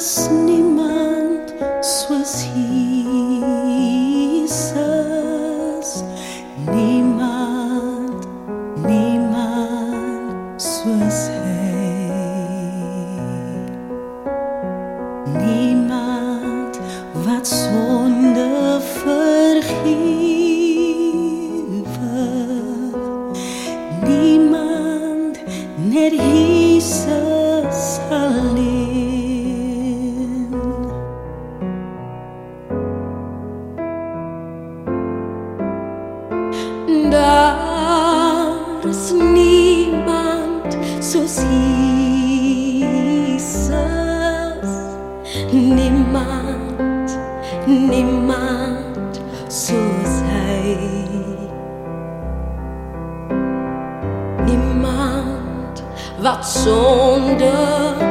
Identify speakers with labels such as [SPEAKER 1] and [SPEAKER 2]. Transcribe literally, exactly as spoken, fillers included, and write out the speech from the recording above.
[SPEAKER 1] is niemand soos Jesus. Niemand, niemand soos hy. Niemand wat sonde vergewe. Niemand, net Jesus alleen. Daar is niemand soos Jesus. Niemand, niemand soos hy. Niemand wat sonde